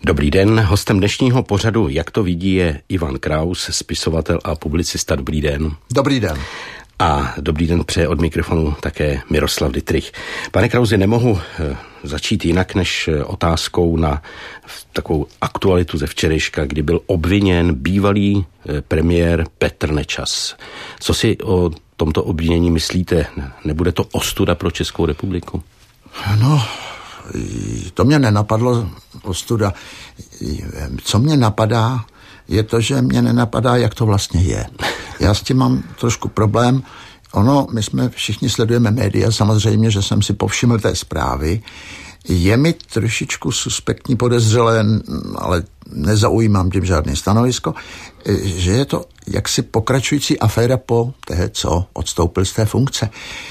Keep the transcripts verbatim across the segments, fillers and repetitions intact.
Dobrý den, hostem dnešního pořadu Jak to vidí je Ivan Kraus, spisovatel a publicista. Dobrý den. Dobrý den. A dobrý den přeje od mikrofonu také Miroslav Dittrich. Pane Krausi, nemohu začít jinak než otázkou na takovou aktualitu ze včerejška, kdy byl obviněn bývalý premiér Petr Nečas. Co si o tomto obvinění myslíte? Nebude to ostuda pro Českou republiku? No, to mě nenapadlo ostuda. Co mě napadá, je to, že mě nenapadá, jak to vlastně je. Já s tím mám trošku problém. Ono, my jsme všichni sledujeme média, samozřejmě, že jsem si povšiml té zprávy. Je mi trošičku suspektní, podezřelé, ale nezaujímám tím žádné stanovisko, že je to jaksi pokračující aféra po té, co odstoupil z té funkce.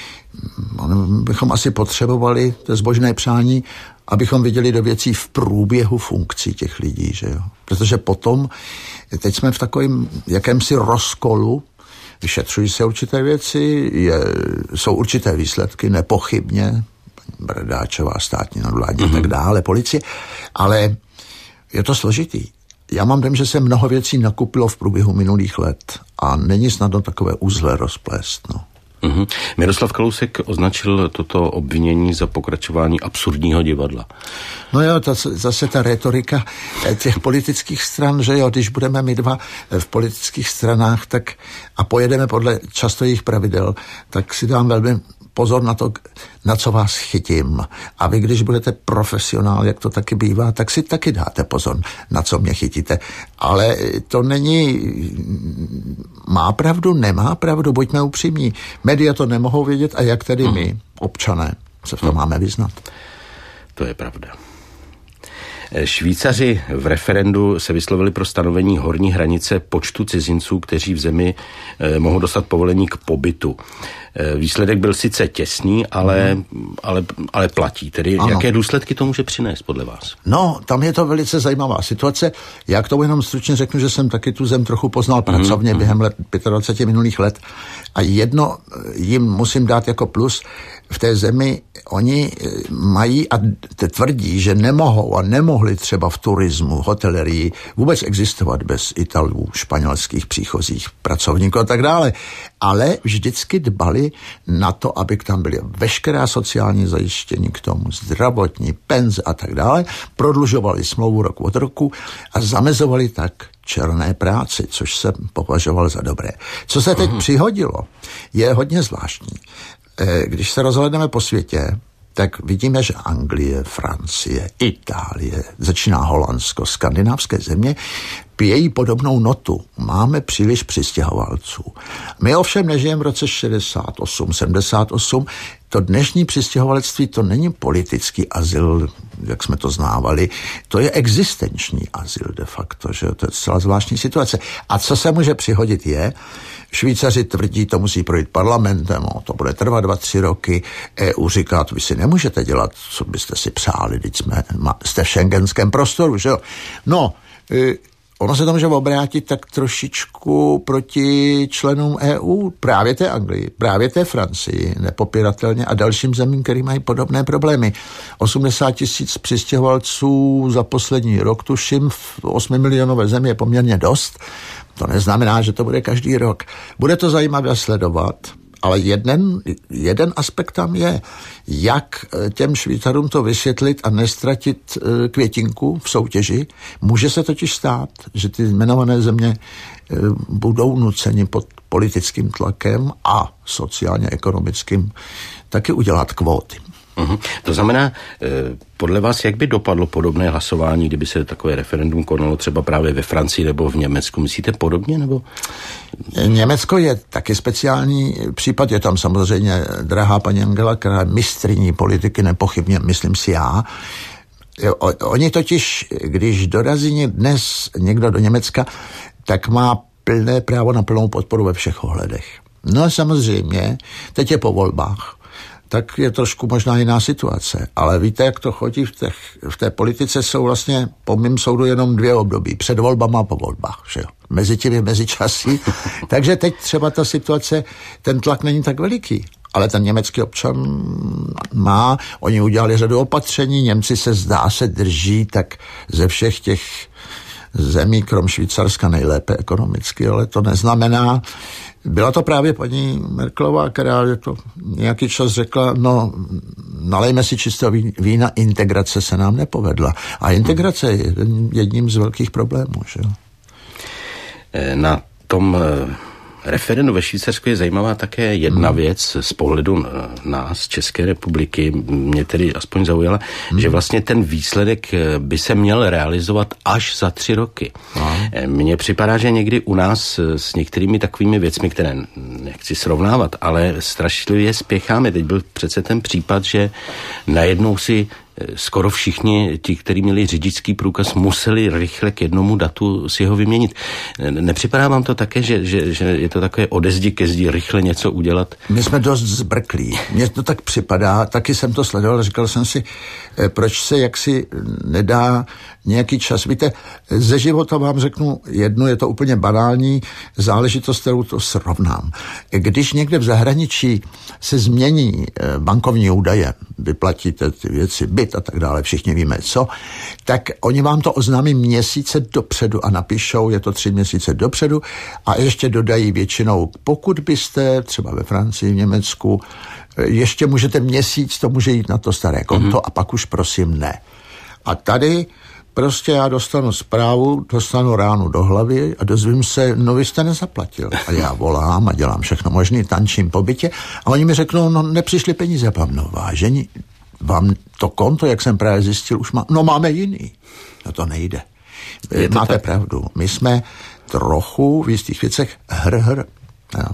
Bychom asi potřebovali to zbožné přání, abychom viděli do věcí v průběhu funkcí těch lidí, že jo. Protože potom, teď jsme v takovém jakémsi rozkolu, vyšetřují se určité věci, je, jsou určité výsledky, nepochybně, Bradáčová, státní nadvládní mm-hmm. a tak dále, policie, ale je to složitý. Já mám dojem, že se mnoho věcí nakupilo v průběhu minulých let a není snadno takové uzle rozplést, no. Uhum. Miroslav Kalousek označil toto obvinění za pokračování absurdního divadla. No jo, to, zase ta retorika těch politických stran, že jo, když budeme my dva v politických stranách tak a pojedeme podle často jejich pravidel, tak si dám velmi pozor na to, na co vás chytím. A vy, když budete profesionál, jak to taky bývá, tak si taky dáte pozor, na co mě chytíte. Ale to není... Má pravdu, nemá pravdu, buďme upřímní. Média to nemohou vědět a jak tedy my, občané, se v tom máme vyznat. To je pravda. Švýcaři v referendu se vyslovili pro stanovení horní hranice počtu cizinců, kteří v zemi eh, mohou dostat povolení k pobytu. Eh, výsledek byl sice těsný, ale, hmm. ale, ale platí. Tedy ano. Jaké důsledky to může přinést podle vás? No, tam je to velice zajímavá situace. Já k tomu jenom stručně řeknu, že jsem taky tu zem trochu poznal pracovně hmm. během let, dvacet pět minulých let. A jedno jim musím dát jako plus. V té zemi oni mají a tvrdí, že nemohou a nemohli třeba v turismu, hotelerii vůbec existovat bez Italů, španělských příchozích pracovníků a tak dále. Ale vždycky dbali na to, aby tam byly veškerá sociální zajištění k tomu, zdravotní, penze a tak dále. Prodlužovali smlouvu rok od roku a zamezovali tak černé práci, což se považoval za dobré. Co se teď Aha. přihodilo, je hodně zvláštní. Když se rozhlédneme po světě, tak vidíme, že Anglie, Francie, Itálie, začíná Holandsko, skandinávské země, pějí podobnou notu. Máme příliš přistěhovalců. My ovšem nežijeme v roce šedesát osm, sedmdesát osm. To dnešní přistěhovalectví to není politický azyl, jak jsme to znávali, to je existenční azyl de facto, že to je celá zvláštní situace. A co se může přihodit je, Švýcaři tvrdí, to musí projít parlamentem, no, to bude trvat dva, tři roky. E U říká, to vy si nemůžete dělat, co byste si přáli, když jsme, jste v šengenském prostoru, že jo. No, y, ono se to může obrátit tak trošičku proti členům E U, právě té Anglii, právě té Francii, nepopiratelně a dalším zemím, který mají podobné problémy. osmdesát tisíc přistěhovalců za poslední rok, tuším, v osmimilionové zemi je poměrně dost. To neznamená, že to bude každý rok. Bude to zajímavé sledovat, ale jeden, jeden aspekt tam je, jak těm Švýcarům to vysvětlit a nestratit květinku v soutěži. Může se totiž stát, že ty jmenované země budou nuceni pod politickým tlakem a sociálně-ekonomickým taky udělat kvóty. Uhum. To znamená, podle vás, jak by dopadlo podobné hlasování, kdyby se takové referendum konalo třeba právě ve Francii nebo v Německu? Myslíte podobně, nebo? Německo je taky speciální případ, je tam samozřejmě drahá paní Angela, která je mistryní politiky, nepochybně, myslím si já. Oni totiž, když dorazí dnes někdo do Německa, tak má plné právo na plnou podporu ve všech ohledech. No samozřejmě, teď je po volbách, tak je trošku možná jiná situace. Ale víte, jak to chodí v, těch, v té politice, jsou vlastně po mým soudu jenom dvě období. Před volbama a po volbách. Že jo? Mezi tím je mezičasí. Takže teď třeba ta situace, ten tlak není tak veliký. ale ten německý občan má, oni udělali řadu opatření, Němci se zdá se drží tak ze všech těch zemí, krom Švýcarska, nejlépe ekonomicky, ale to neznamená. Byla to právě paní Merkelová, která je to nějaký čas řekla, no nalejme si čistého vína, integrace se nám nepovedla. A integrace je jedním z velkých problémů. Že? Na tom referendu ve Švýcarsku je zajímavá také jedna hmm. věc z pohledu nás, České republiky, mě tedy aspoň zaujala, hmm. že vlastně ten výsledek by se měl realizovat až za tři roky. Hmm. Mně připadá, že někdy u nás s některými takovými věcmi, které nechci srovnávat, ale strašlivě spěcháme. Teď byl přece ten případ, že najednou si skoro všichni ti, kteří měli řidičský průkaz, museli rychle k jednomu datu si ho vyměnit. Nepřipadá vám to také, že, že, že je to takové ode zdi ke zdi rychle něco udělat? My jsme dost zbrklí. Mně to tak připadá, taky jsem to sledoval, říkal jsem si, proč se jaksi nedá nějaký čas. Víte, ze života vám řeknu jednu, je to úplně banální záležitost, kterou to srovnám. Když někde v zahraničí se změní bankovní údaje, vyplatíte ty věci, byt a tak dále, všichni víme co, tak oni vám to oznámí měsíce dopředu a napíšou, je to tři měsíce dopředu a ještě dodají většinou, pokud byste třeba ve Francii, v Německu, ještě můžete měsíc, to může jít na to staré konto mm-hmm. a pak už prosím ne. A tady prostě já dostanu zprávu, dostanu ránu do hlavy a dozvím se, no vy jste nezaplatil. A já volám a dělám všechno možný, tančím po bytě a oni mi řeknou, no nepřišly peníze. Vám, no vážení, vám to konto, jak jsem právě zjistil, už má, no máme jiný. No to nejde. Je to Máte tak? pravdu. My jsme trochu v jistých věcech hr, hr. No.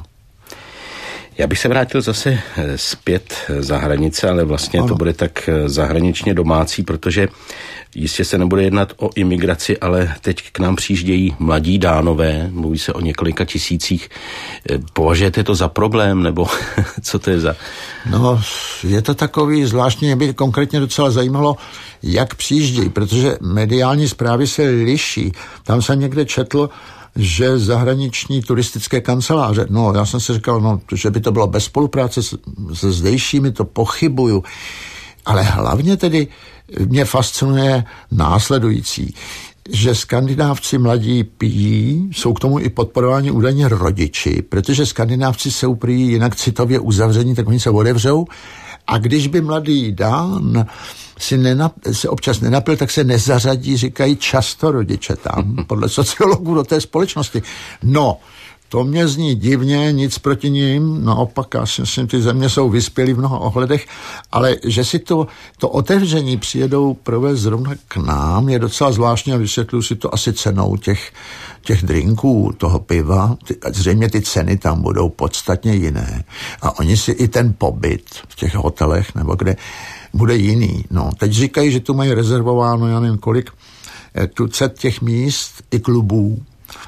Já bych se vrátil zase zpět za hranice, ale vlastně ano. to bude tak zahraničně domácí, protože jistě se nebude jednat o imigraci, ale teď k nám přijíždějí mladí Dánové, mluví se o několika tisících. Považujete to za problém, nebo co to je za... No, je to takový zvláštní, mě by konkrétně docela zajímalo, jak přijíždějí, protože mediální zprávy se liší. Tam jsem někde četl, že zahraniční turistické kanceláře, no já jsem si říkal, no, že by to bylo bez spolupráce se, se zdejšími, to pochybuju. Ale hlavně tedy mě fascinuje následující, že Skandinávci mladí pijí, jsou k tomu i podporováni údajně rodiči, protože Skandinávci jsou prý jinak citově uzavření, tak oni se odevřou a když by mladý Dán si nenap, se občas nenapil, tak se nezařadí, říkají často rodiče tam, podle sociologů do té společnosti. No, to mě zní divně, nic proti ním, naopak, já si myslím, ty země jsou vyspělí v mnoha ohledech, ale že si to, to otevření přijedou provést zrovna k nám, je docela zvláštní a vysvětluji si to asi cenou těch, těch drinků, toho piva. Ty, zřejmě ty ceny tam budou podstatně jiné. A oni si i ten pobyt v těch hotelech nebo kde bude jiný. No, teď říkají, že tu mají rezervováno, já nevím kolik, tucet těch míst i klubů.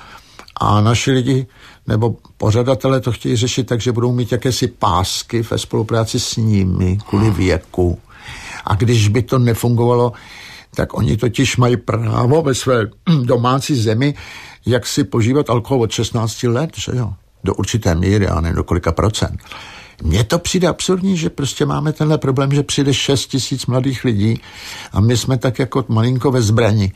A naši lidi nebo pořadatelé to chtějí řešit tak, že budou mít jakési pásky ve spolupráci s nimi kvůli věku. A když by to nefungovalo, tak oni totiž mají právo ve své domácí zemi, jak si požívat alkohol od šestnácti let, že jo? Do určité míry, a ne do kolika procent. Mně to přijde absurdní, že prostě máme tenhle problém, že přijde šest tisíc mladých lidí a my jsme tak jako malinko ve zbrani.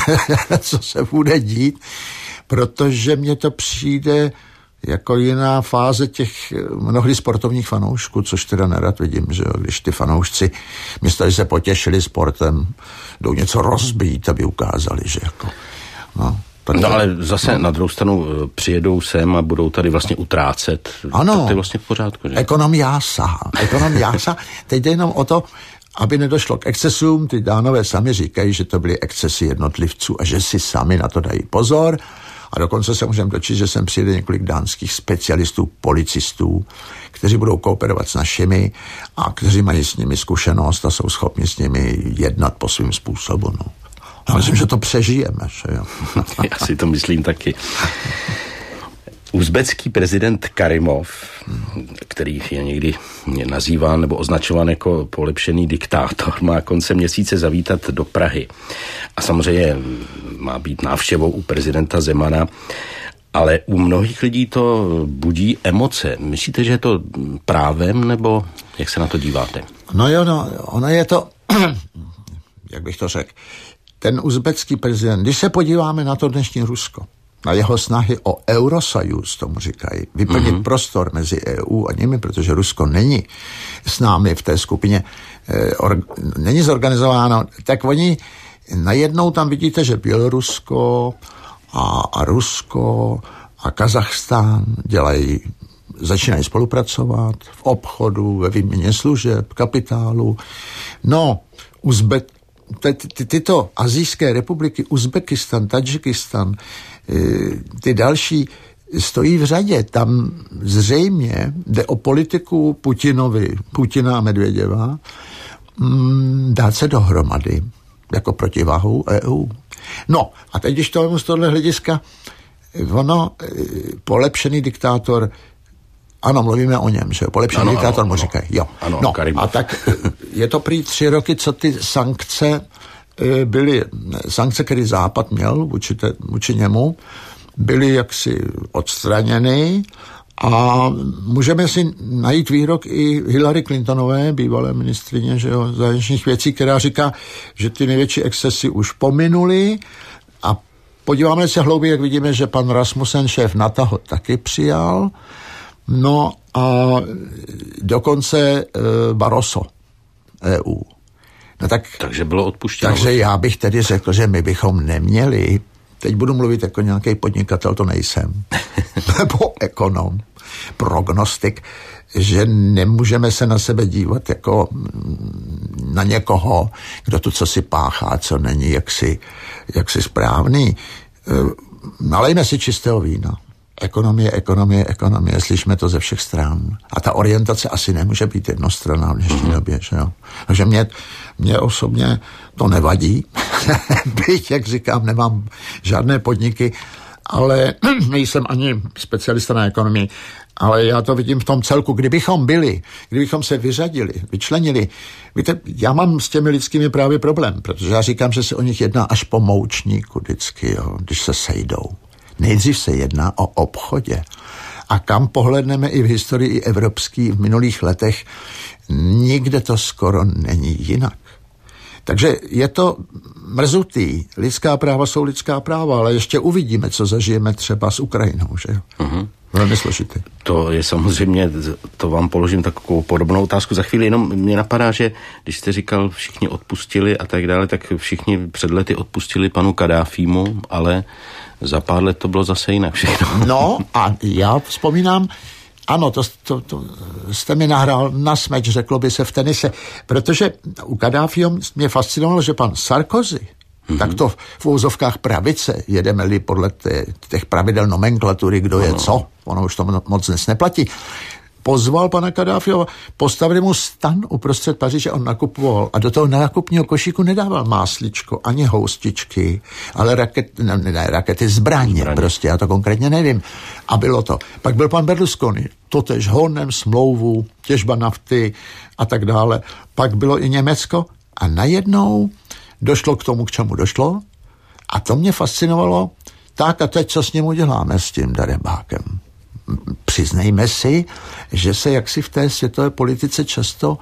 Co se bude dít? Protože mně to přijde jako jiná fáze těch mnohdy sportovních fanoušků, což teda nerad vidím, že jo, když ty fanoušci místo, že se potěšili sportem, jdou něco rozbít, aby ukázali, že jako, no. No ale zase no. na druhou stranu přijedou sem a budou tady vlastně utrácet. Ano. To je vlastně v pořádku, že? Ekonom jása. Ekonom jása. Teď jde jenom o to, aby nedošlo k excesům. Ty Dánové sami říkají, že to byly excesy jednotlivců a že si sami na to dají pozor. A dokonce se můžeme dočíst, že sem přijde několik dánských specialistů, policistů, kteří budou kooperovat s našimi a kteří mají s nimi zkušenost a jsou schopni s nimi jednat po svým způsobu. No. Já myslím, že to přežijeme. Že jo? Já si to myslím taky. Uzbecký prezident Karimov, který je někdy nazýván nebo označován jako polepšený diktátor, má koncem měsíce zavítat do Prahy. A samozřejmě má být návštěvou u prezidenta Zemana. Ale u mnohých lidí to budí emoce. Myslíte, že je to právem, nebo jak se na to díváte? No jo, no, ono je to, jak bych to řekl, ten uzbecký prezident, když se podíváme na to dnešní Rusko, na jeho snahy o Eurosajus, tomu říkají, vyplnit mm-hmm. prostor mezi E U a nimi, protože Rusko není s námi v té skupině, eh, or, není zorganizováno, tak oni najednou tam vidíte, že Bělorusko a, a Rusko a Kazachstán dělají, začínají spolupracovat v obchodu, ve výměně služeb, kapitálu. No, Uzbek, ty, ty, tyto asijské republiky, Uzbekistan, Tadžikistan, ty další stojí v řadě. Tam zřejmě jde o politiku Putinovi, Putina a Medvěděva, dát se dohromady jako protiváhu E U. No, a teď, když to vemu z tohle hlediska, ono, polepšený diktátor, ano, mluvíme o něm, že polepšený ano, diktátor mu říkají, jo. Ano, no, Karimov. A tak je to prý tři roky, co ty sankce byly, sankce, které Západ měl vůči, te, vůči němu, byly jaksi odstraněny a můžeme si najít výrok i Hillary Clintonové, bývalé ministryně, že jo, zahraničních věcí, která říká, že ty největší excesy už pominuly a podíváme se hlouběji, jak vidíme, že pan Rasmussen, šéf NATO, ho taky přijal, no a dokonce e, Barroso, E U. No tak, takže bylo odpuštěno. Takže já bych tedy řekl, že my bychom neměli, teď budu mluvit jako nějaký podnikatel, to nejsem, nebo ekonom, prognostik, že nemůžeme se na sebe dívat jako na někoho, kdo tu co si páchá, co není jaksi, jaksi správný. Nalejme si čistého vína. Ekonomie, ekonomie, ekonomie, slyšíme to ze všech stran. A ta orientace asi nemůže být jednostranná v dnešní mm-hmm. době, že jo. Takže mě, mě osobně to nevadí. Byť, jak říkám, nemám žádné podniky, ale nejsem ani specialista na ekonomii, ale já to vidím v tom celku. Kdybychom byli, kdybychom se vyřadili, vyčlenili, víte, já mám s těmi lidskými právě problém, protože já říkám, že se o nich jedná až po moučníku vždycky, jo, když se sejdou. Nejdřív se jedná o obchodě. A kam pohledneme i v historii i evropský v minulých letech, nikde to skoro není jinak. Takže je to mrzutý. Lidská práva jsou lidská práva, ale ještě uvidíme, co zažijeme třeba s Ukrajinou, že jo? Uh-huh. Velmi složitý. To je samozřejmě, to vám položím takovou podobnou otázku za chvíli, jenom mě napadá, že když jste říkal, všichni odpustili a tak dále, tak všichni před lety odpustili panu Kadáfímu, ale za pár let to bylo zase jinak všechno. No a já vzpomínám, ano, to, to, to jste mi nahrál na smeč, řeklo by se v tenise, protože u Kadáfího mě fascinovalo, že pan Sarkozy, mm-hmm. tak to v úzovkách pravice, jedeme-li podle té, těch pravidel nomenklatury, kdo je co, ono už to moc dnes neplatí, pozval pana Kadáfího, postavili mu stan uprostřed Paříže, on nakupoval a do toho nákupního košíku nedával másličko, ani houstičky, ale raket, ne, ne, rakety zbraně, zbraně, prostě, já to konkrétně nevím. A bylo to. Pak byl pan Berlusconi, totež honem, smlouvu, těžba nafty a tak dále. Pak bylo i Německo a najednou došlo k tomu, k čemu došlo a to mě fascinovalo. Tak a teď co s ním uděláme, s tím darebákem? Přiznejme si, že se jaksi v té světové politice často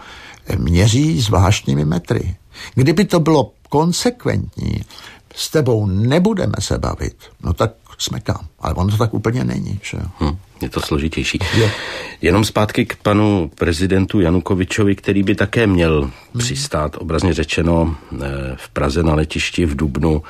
měří zvláštními metry. Kdyby to bylo konsekventní, s tebou nebudeme se bavit, no tak smekám. Ale ono to tak úplně není. Že? Hmm, je to složitější. Je. Jenom zpátky k panu prezidentu Janukovičovi, který by také měl hmm. přistát, obrazně řečeno, v Praze na letišti v dubnu.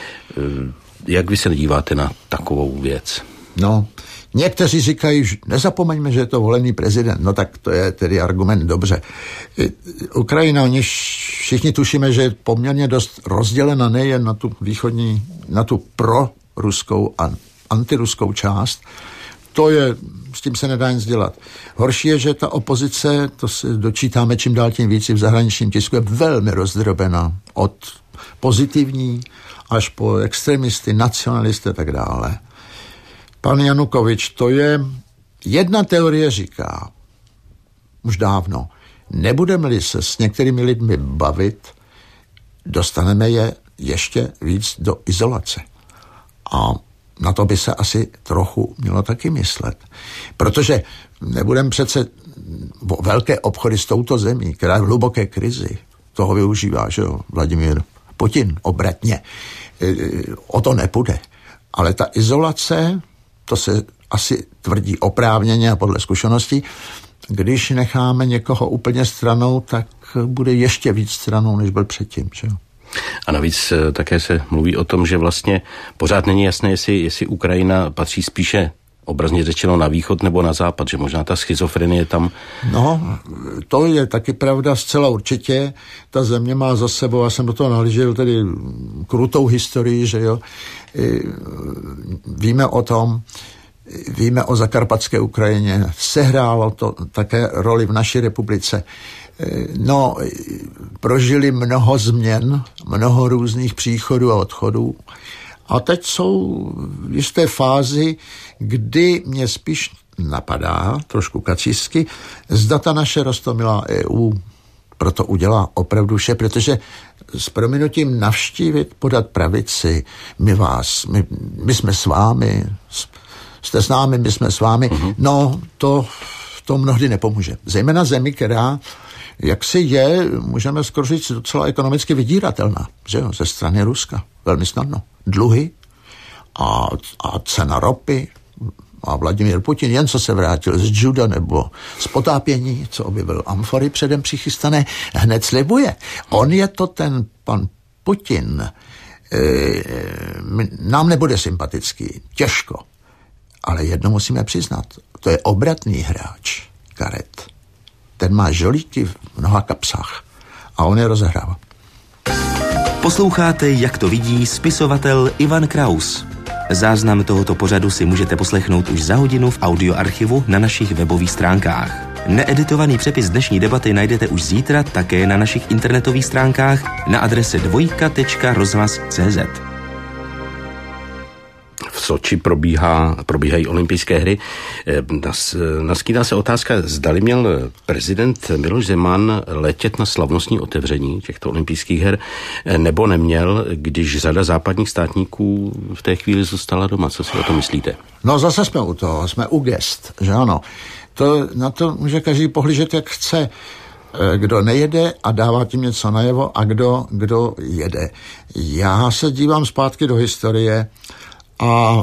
Jak vy se díváte na takovou věc? No, někteří říkají, že nezapomeňme, že je to volený prezident. No tak to je tedy argument dobře. Ukrajina, oni všichni tušíme, že je poměrně dost rozdělena nejen na tu východní, na tu proruskou a antiruskou část. To je, s tím se nedá nic dělat. Horší je, že ta opozice, to se dočítáme čím dál tím víc v zahraničním tisku, je velmi rozdrobená od pozitivní až po extremisty, nacionalisty a tak dále. Pan Janukovič, to je, jedna teorie říká, už dávno, nebudeme-li se s některými lidmi bavit, dostaneme je ještě víc do izolace. A na to by se asi trochu mělo taky myslet. Protože nebudeme přece velké obchody s touto zemí, která je v hluboké krizi, toho využívá, že jo, Vladimír Putin obratně. O to nepůjde. Ale ta izolace, to se asi tvrdí oprávněně a podle zkušeností, když necháme někoho úplně stranou, tak bude ještě víc stranou, než byl předtím, že jo. A navíc také se mluví o tom, že vlastně pořád není jasné, jestli, jestli Ukrajina patří spíše obrazně řečeno na východ nebo na západ, že možná ta schizofrenie tam... No, to je taky pravda zcela určitě. Ta země má za sebou, já jsem do toho nahlížel tedy krutou historii, že jo. Víme o tom, víme o zakarpatské Ukrajině, sehrálo to také roli v naší republice. No, prožili mnoho změn, mnoho různých příchodů a odchodů. A teď jsou v jisté fázi, kdy mě spíš napadá, trošku kacísky, zda ta naše roztomilá E U proto udělá opravdu vše, protože s prominutím navštívit, podat pravici, my vás, my, my jsme s vámi, jste s námi, my jsme s vámi, uh-huh. no to, to mnohdy nepomůže. Zejména zemi, která jaksi je, můžeme skoro říct, docela ekonomicky vydíratelná, že jo, ze strany Ruska, velmi snadno. Dluhy a, a cena ropy a Vladimír Putin, jen co se vrátil z juda nebo z potápění, co objevil amfory předem přichystané, hned slibuje. On je to ten pan Putin, e, nám nebude sympatický, těžko, ale jedno musíme přiznat, to je obratný hráč karet. Ten má žolíky v mnoha kapsách a on je rozehrává. Posloucháte, jak to vidí spisovatel Ivan Kraus. Záznam tohoto pořadu si můžete poslechnout už za hodinu v audioarchivu na našich webových stránkách. Needitovaný přepis dnešní debaty najdete už zítra také na našich internetových stránkách na adrese dvojka tečka rozhlas tečka cé zet. V Soči probíhá, probíhají olympijské hry. Nas, naskýtá se otázka, zdali měl prezident Miloš Zeman letět na slavnostní otevření těchto olympijských her, nebo neměl, když řada západních státníků v té chvíli zůstala doma. Co si o to myslíte? No zase jsme u toho, jsme u gest, že ano. To, na to může každý pohlížet, jak chce. Kdo nejede a dává tím něco najevo a kdo, kdo jede. Já se dívám zpátky do historie a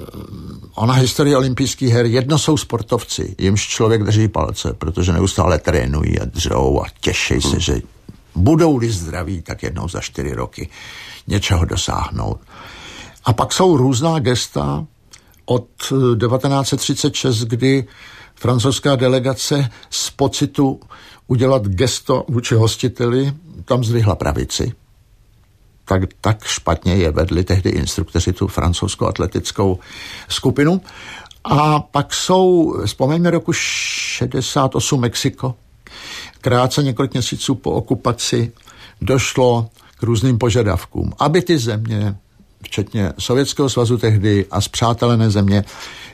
ona historie olympijských her, jedno jsou sportovci, jimž člověk drží palce, protože neustále trénují a dřou a těší se, že budou-li zdraví, tak jednou za čtyři roky něčeho dosáhnout. A pak jsou různá gesta od devatenáct set třicet šest, kdy francouzská delegace z pocitu udělat gesto vůči hostiteli tam zdvihla pravici. Tak, tak špatně je vedli tehdy instruktoři tu francouzskou atletickou skupinu. A pak jsou, vzpomeňme roku šedesát osm Mexiko, krátce několik měsíců po okupaci došlo k různým požadavkům, aby ty země, včetně Sovětského svazu tehdy a spřátelené země,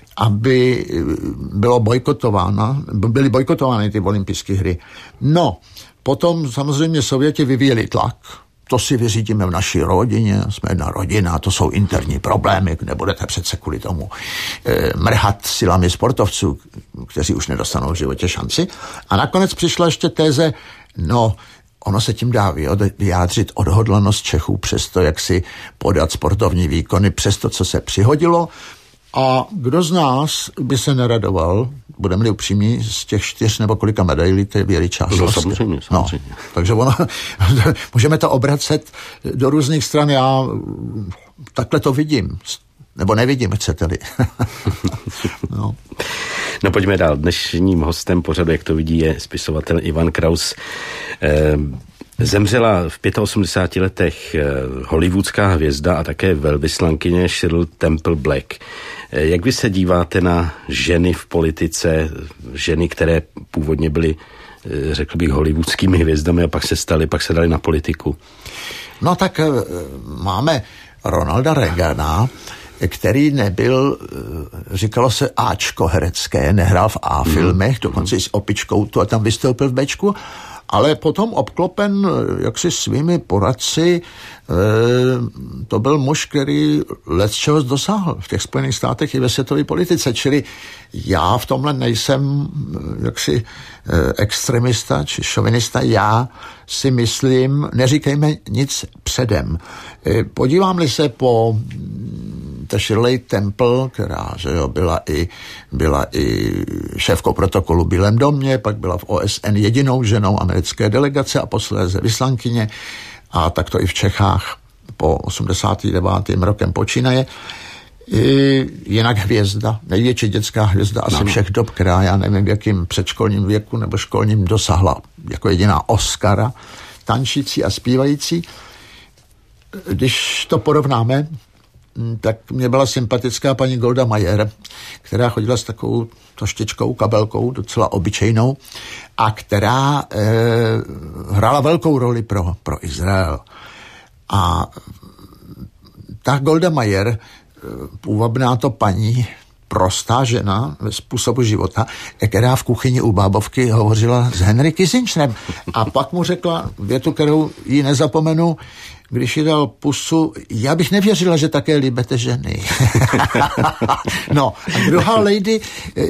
aby bylo bojkotována, byly bojkotovány ty olympijské hry. No, potom samozřejmě Sověti vyvíjeli tlak. To si vyřídíme v naší rodině, jsme jedna rodina, to jsou interní problémy, nebudete přece kvůli tomu e, mrhat silami sportovců, kteří už nedostanou v životě šanci. A nakonec přišla ještě téze, no, ono se tím dá vyjádřit odhodlanost Čechů přesto, jak si podat sportovní výkony, přesto, co se přihodilo. A kdo z nás by se neradoval, budeme-li upřímní, z těch čtyř nebo kolika medailí, to je veličást. No, samozřejmě, samozřejmě. No, takže ono, můžeme to obracet do různých stran, já takhle to vidím, nebo nevidím, chcete-li. no. no pojďme dál. Dnešním hostem pořadu, jak to vidí, je spisovatel Ivan Kraus. Eh, Zemřela v osmdesáti pěti letech hollywoodská hvězda a také velvyslankyně Shirley Temple Black. Jak vy se díváte na ženy v politice, ženy, které původně byly, řekl bych, hollywoodskými hvězdami a pak se staly, pak se dali na politiku? No tak máme Ronalda Reagana, který nebyl, říkalo se Ačko herecké, nehrál v A filmech, dokonce i s opičkou tu a tam vystoupil v Bčku, ale potom obklopen jaksi svými poradci, to byl muž, který lecčeho dosáhl v těch Spojených státech i ve světové politice, čili já v tomhle nejsem jaksi extremista či šovinista, já si myslím, neříkejme nic předem. Podívám-li se po ta Shirley Temple, která že jo, byla, i, byla i šéfkou protokolu v Bílém domě, pak byla v O S N jedinou ženou americké delegace a posléze vyslankyně, a tak to i v Čechách po osmdesátým devátým rokem počínaje. I jinak hvězda, největší dětská hvězda asi no. všech dob, která já nevím v jakým předškolním věku nebo školním dosáhla jako jediná Oscara, tančící a zpívající. Když to porovnáme, tak mě byla sympatická paní Golda Meir, která chodila s takovou toštičkou, kabelkou, docela obyčejnou, a která e, hrála velkou roli pro, pro Izrael. A ta Golda Meir, půvabná to paní, prostá žena ve způsobu života, která v kuchyni u bábovky hovořila s Henry Kissingerem. A pak mu řekla větu, kterou jí nezapomenu, když jí dal pusu, já bych nevěřila, že také líbete ženy. No, a druhá lady,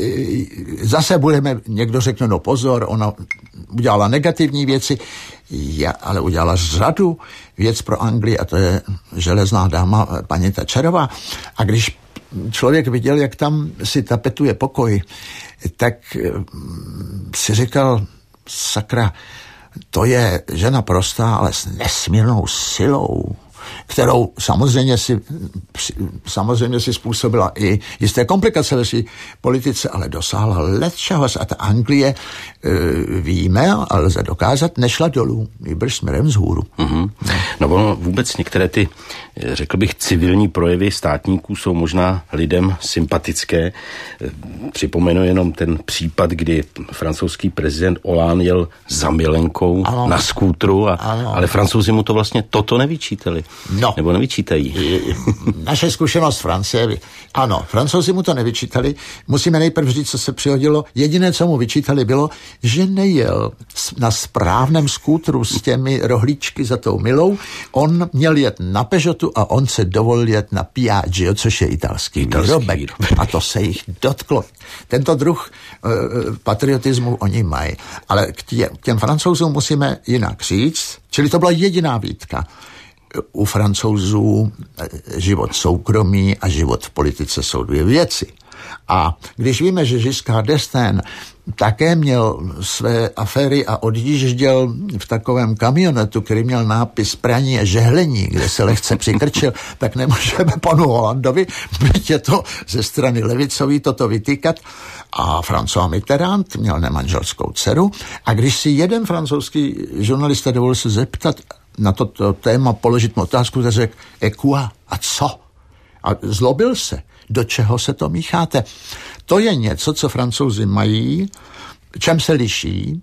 zase budeme, někdo řekne, no pozor, ona udělala negativní věci, já, ale udělala řadu věc pro Anglii, a to je železná dáma paní Thatcherová. A když člověk viděl, jak tam si tapetuje pokoj, tak si říkal, sakra, to je žena prostá, ale s nesmírnou silou, kterou samozřejmě si, samozřejmě si způsobila i jisté komplikace ve své politice, ale dosáhla lecčeho. A ta Anglie, e, víme, a lze dokázat, nešla dolů, nýbrž směrem vzhůru. Mm-hmm. No ono vůbec některé ty, řekl bych, civilní projevy státníků jsou možná lidem sympatické. Připomenu jenom ten případ, kdy francouzský prezident Hollande jel za milenkou ano. na skútru, a, ale Francouzi mu to vlastně toto nevyčítali. No. Nebo nevyčítají. Naše zkušenost Francie, ano, Francouzi mu to nevyčítali. Musíme nejprve říct, co se přihodilo. Jediné, co mu vyčítali, bylo, že nejel na správném skútru s těmi rohlíčky za tou milou. On měl jet na Peugeotu a on se dovolil jet na Piaggio, což je italský, italský výrobek. výrobek. A to se jich dotklo. Tento druh uh, patriotismu oni mají. Ale k, tě, k těm Francouzům musíme jinak říct, čili to byla jediná výtka. U Francouzů život soukromý a život v politice jsou dvě věci. A když víme, že Giscard d'Estaing také měl své aféry a odjížděl v takovém kamionetu, který měl nápis praní a žehlení, kde se lehce přikrčil, tak nemůžeme panu Hollandovi, byť je to ze strany levicový, toto vytýkat. A François Mitterrand měl nemanželskou dceru. A když si jeden francouzský žurnalista dovolil se zeptat na toto téma, položit mu otázku, tak řekl, et quoi? A co? A zlobil se. Do čeho se to mícháte? To je něco, co Francouzi mají, čem se liší.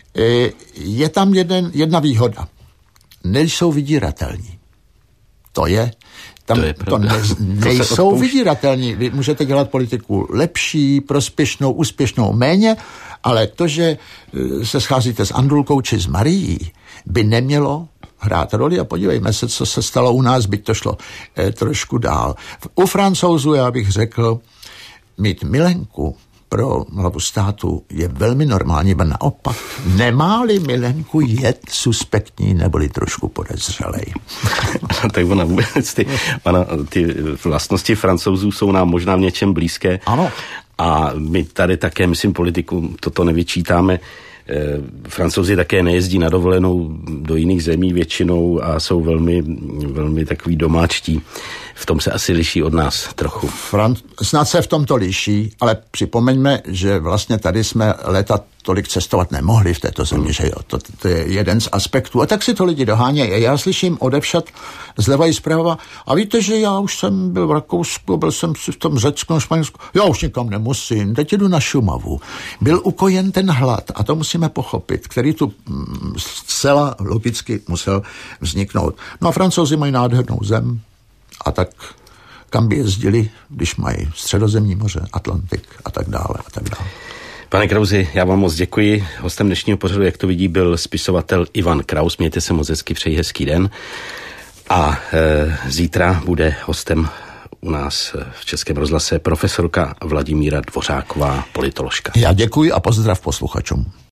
Je tam jeden, jedna výhoda. Nejsou vydíratelní. To je, tam to, je to ne, nejsou vydíratelní. Vy můžete dělat politiku lepší, prospěšnou, úspěšnou, méně, ale to, že se scházíte s Andulkou či s Marií, by nemělo hrát roli. A podívejme se, co se stalo u nás, byť to šlo eh, trošku dál. U Francouzů, já bych řekl, mít milenku pro hlavu státu je velmi normální, ale naopak, nemá-li milenku, je suspektní neboli trošku podezřelej. Tak ona vůbec, ty, ona, ty vlastnosti Francouzů jsou nám možná v něčem blízké. Ano. A my tady také, myslím, politikům toto nevyčítáme. Francouzi také nejezdí na dovolenou do jiných zemí většinou a jsou velmi, velmi takový domáčtí. V tom se asi liší od nás trochu. Fran- snad se v tom to liší, ale připomeňme, že vlastně tady jsme léta tolik cestovat nemohli v této zemi, mm. že jo, to, to je jeden z aspektů. A tak si to lidi dohánějí. Já slyším odevšat zleva i zprava. A víte, že já už jsem byl v Rakousku, byl jsem v tom Řecku, Španělsku. Já už nikam nemusím, teď jdu na Šumavu. Byl ukojen ten hlad, a to musíme pochopit, který tu zcela logicky musel vzniknout. No a Francouzi mají nádhernou zem, a tak kam by jezdili, když mají Středozemní moře, Atlantik a tak dále a tak dále. Pane Krausi, já vám moc děkuji. Hostem dnešního pořadu, jak to vidí, byl spisovatel Ivan Kraus. Mějte se moc hezky, přeji hezký den. A e, zítra bude hostem u nás v Českém rozhlase profesorka Vladimíra Dvořáková, politoložka. Já děkuji a pozdrav posluchačům.